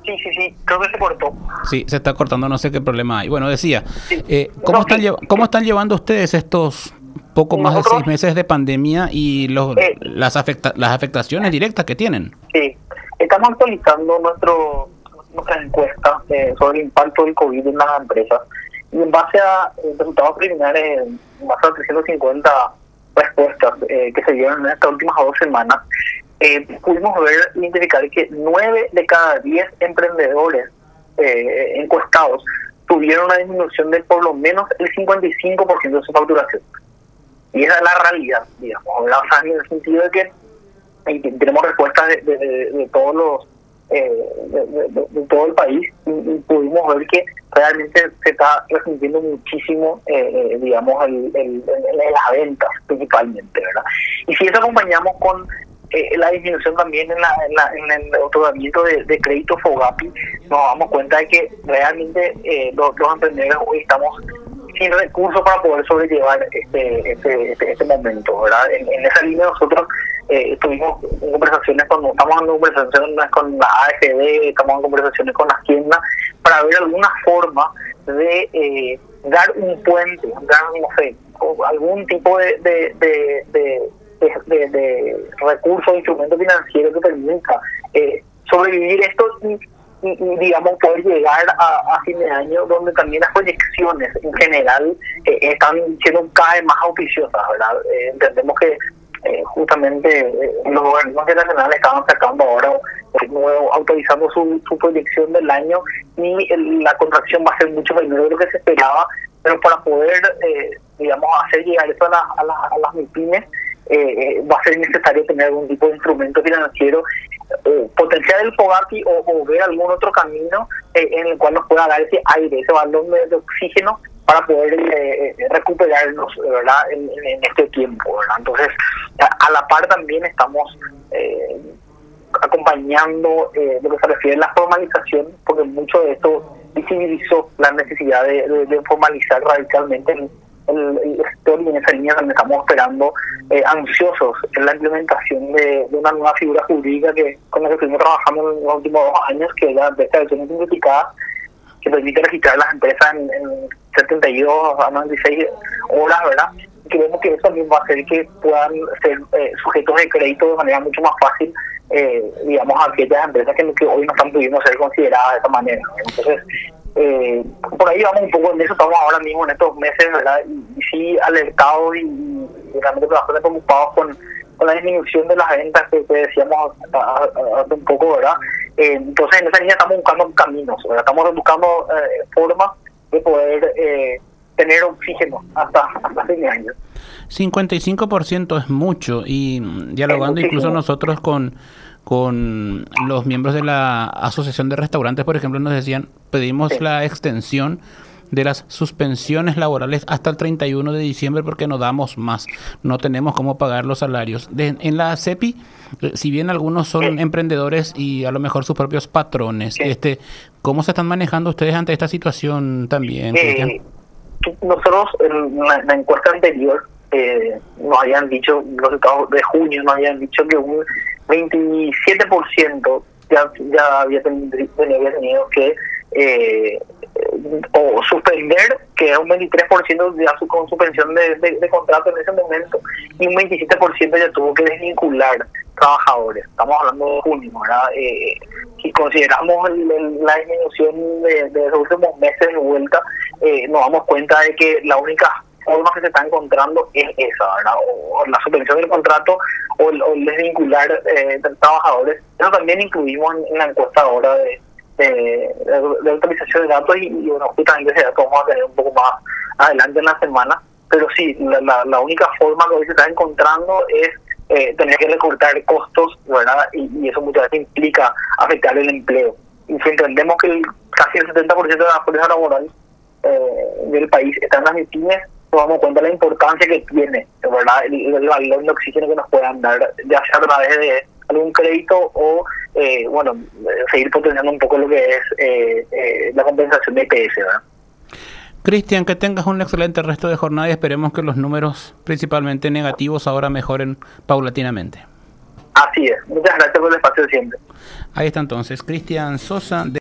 Sí, creo que se cortó. Sí, se está cortando, no sé qué problema hay. Bueno, decía, Sí. ¿cómo No, sí. cómo están llevando ustedes estos poco más de Nosotros 6 meses de pandemia y eh, las afectaciones directas que tienen? sí, estamos actualizando nuestra encuesta sobre el impacto del COVID en las empresas. Y en base a resultados preliminares, en base a 350 respuestas que se dieron en estas últimas 2 semanas, pudimos identificar que 9 de cada 10 emprendedores encuestados tuvieron una disminución de por lo menos el 55% de su facturación. Y esa es la realidad, digamos, ¿verdad? O sea, en el sentido de que tenemos respuestas de todos los de todo el país y pudimos ver que realmente se está resintiendo muchísimo, digamos, las ventas principalmente, ¿verdad? Y si eso acompañamos con la disminución también en el otorgamiento de crédito FOGAPI, nos damos cuenta de que realmente los emprendedores hoy estamos sin recursos para poder sobrellevar este momento, ¿verdad? En esa línea nosotros estuvimos en conversaciones estamos en conversaciones con la AFD, estamos en conversaciones con las tiendas para ver alguna forma de dar un puente, dar, no sé, algún tipo de recurso, instrumento financiero que permita sobrevivir esto y digamos poder llegar a fin de año donde también las proyecciones en general están siendo cada vez más auspiciosas, ¿verdad? Entendemos que justamente los organismos internacionales estaban sacando ahora nuevo, autorizando su proyección del año y la contracción va a ser mucho menor de lo que se esperaba, pero para poder digamos hacer llegar eso a las MIPYMES va a ser necesario tener algún tipo de instrumento financiero, potenciar el FOGAPI o ver algún otro camino en el cual nos pueda dar ese aire, ese balón de oxígeno para poder recuperarnos, ¿verdad? En este tiempo, ¿verdad? Entonces, a la par también estamos acompañando lo que se refiere a la formalización, porque mucho de esto visibilizó la necesidad de formalizar radicalmente el sector, y en esa línea también estamos esperando ansiosos en la implementación de una nueva figura jurídica con la que estuvimos trabajando en los últimos 2 años, que es la declaración simplificada, que permite registrar las empresas en 72 a 96 horas, ¿verdad? Y creemos que eso también va a hacer que puedan ser sujetos de crédito de manera mucho más fácil, digamos, a aquellas empresas que hoy no están pudiendo ser consideradas de esa manera, ¿no? Entonces, por ahí vamos un poco en eso, estamos ahora mismo en estos meses, ¿verdad? Y sí alertados y realmente bastante preocupados con la disminución de las ventas que decíamos hace un poco, ¿verdad? Entonces en esa línea estamos buscando caminos, ¿verdad? Estamos buscando formas de poder tener oxígeno hasta fin de año. 55% es mucho, y dialogando incluso nosotros con los miembros de la Asociación de Restaurantes, por ejemplo, nos decían, pedimos la extensión de las suspensiones laborales hasta el 31 de diciembre porque no damos más, no tenemos cómo pagar los salarios. En la CEPI, si bien algunos son emprendedores y a lo mejor sus propios patrones, ¿cómo se están manejando ustedes ante esta situación también, Cristian? Nosotros en la encuesta anterior nos habían dicho, los resultados de junio nos habían dicho que un 27% ya había tenido que o suspender, que es un 23% ya con suspensión de contrato en ese momento, y un 27% ya tuvo que desvincular trabajadores. Estamos hablando de junio, ¿verdad? Si consideramos la disminución de los últimos meses de vuelta, nos damos cuenta de que la única forma que se está encontrando es esa, ¿verdad? O la suspensión del contrato o el desvincular trabajadores. Eso también incluimos en la encuesta ahora de utilización de datos y bueno, justamente ese dato vamos a tener un poco más adelante en la semana, pero sí, la única forma que hoy se está encontrando es tener que recortar costos, ¿verdad? Y eso muchas veces implica afectar el empleo. Y si entendemos que casi el 70% de la fuerza laboral del país está en las MIPYMES, nos damos cuenta de la importancia que tiene, ¿verdad? El valor de oxígeno que nos puedan dar, ya sea a través de algún crédito o seguir potenciando un poco lo que es la compensación de IPS, ¿verdad? Cristian, que tengas un excelente resto de jornada y esperemos que los números principalmente negativos ahora mejoren paulatinamente. Así es. Muchas gracias por el espacio de siempre. Ahí está entonces Cristian Sosa.